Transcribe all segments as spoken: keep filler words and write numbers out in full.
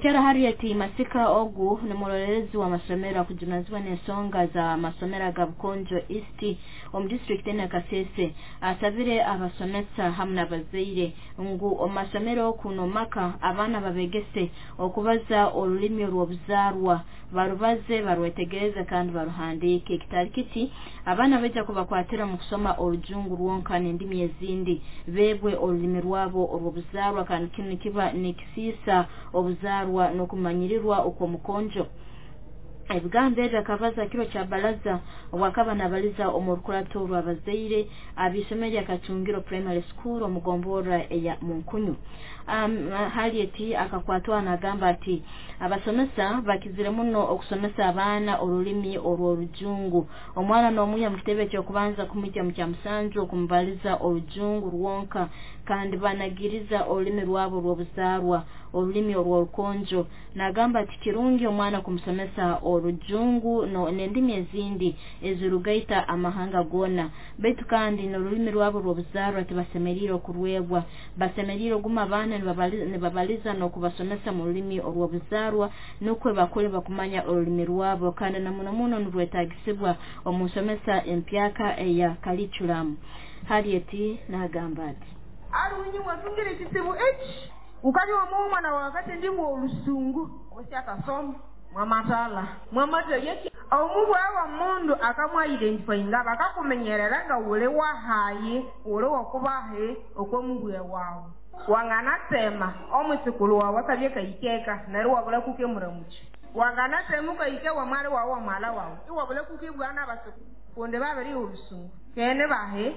Kera Harriet Masika Ogu ni mulolelezi wa masomero kujunazwa n'ensonga za masomero ga Bukonjo East om district ene Kasese asabire abasomesa hamna bazaire ngu omasomero kuno maka abana babegese okubaza olulimi olw'obuzarwa barubaze barwetegereza kandi baruhandike kitali kiti abana beja kubakwatira mu kusoma olujungu rwonka n'endimi ezindi bebwe olulimi rwabo olw'obuzarwa kandi kino kiba nikisisa obuzarwa nokumanyirirwa uko Mukonjo. Ebigambo byakabaza kiro kya balaza wakaba nabaliza omurukurato rwabazaire abisomero akachungiro primary school omugombora ya Munkunyu. Um, Harriet akakwatwa nagamba ati abasomesa bakizire muno okusomesa abana olulimi olw'orujungu. Omwana n'omuya mu kitebe kyo kubanza kumujja mu kyamusanju okumbaliza olujungu rwonka kandi banagiriza olulimi rwabo lw'obuzarwa olulimi olw'orukonjo. Nagamba ati kirungi omwana kumusomesa olujungu no n'endimi ezindi ezirugaita amahanga gona betu kandi n'olulimi rwabo lw'obuzarwa tibasemerire okurwebwa basemerire guma abana nibabaliza n'okubasomesa mu lulimi olw'obuzarwa n'okwe bakole bakumanya olulimi rwabo kandi na muno muno nirwetagisibwa omusomesa empyaka eya curriculum. Harriet nagamba ati alunyi mwatungire kisibu echi ukali wa mwana wakati ndimo olusungu osyakasoma mwamatala mwamata yeki omubu awa mundu akamwa identify ngaba akakumenyerera nga ule wa hayi ule wakubahe okwomubu yawo wanganasema omusikulu wawe akabye kayikeka nari wabula kukemura muki wanganasema ukayike wa mwali wawe wa mwala wawe iwabula kukibwana basiku konde babiri olusungu kene bahe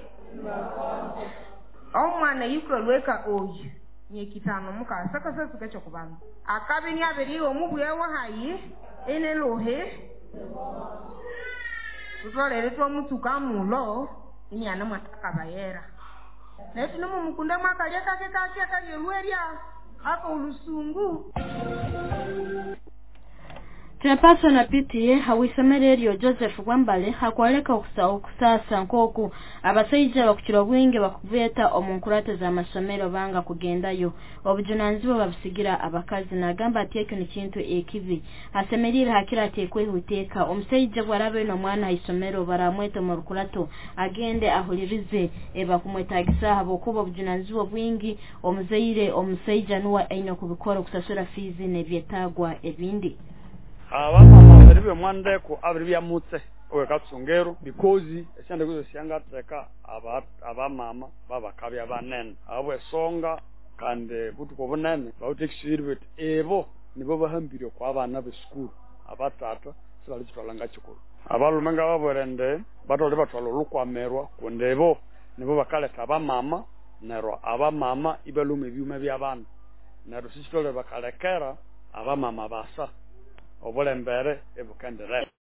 omwana yikolweka oyu nyekitano muka saka sasa tukacho kubanga akabinya abiri omubuye wa hayi ene lohe tutolere to mutuka mulo inyana mataka bayera netu no mukunda mwakalia kake kake kake lweria ako ulusungu. Tunapaso na piti hawisomereryo Joseph Gwambale hakwaleka okusao kusasa nkoku abasaija bakukiro bwinge bakuveta omunkurate za masomero banga kugendayo obujunanzibo babisigira abakazi nagamba ati ekyo ni kintu ekivi asemerira hakira tekwe huteka omusaija bwarabe no mwana isomero baramwete mu rukurato agende ahulirize eba kumwetagisa habo kubo obujunanzibo bwingi omuzaire omusaija nuwa aino kubikora kusasura fizi nebyetagwa ebindi. Abamama baribe mwande ko abiri byamutse wekatsungero because esyande kuzo syanga treka aba abamama babakabi abanene abo esonga kandi butuko bunene bawutekishirwe ebo nibo bahambire kwa abana be school abatata sibali kitwalanga chikuru abalumenga baborende batole batwalo lukwamerwa kundebo nibo bakaleta abamama nero abamama ibelume byume byabana nero sisitole bakalekera abamama basa obulembere ebukendere.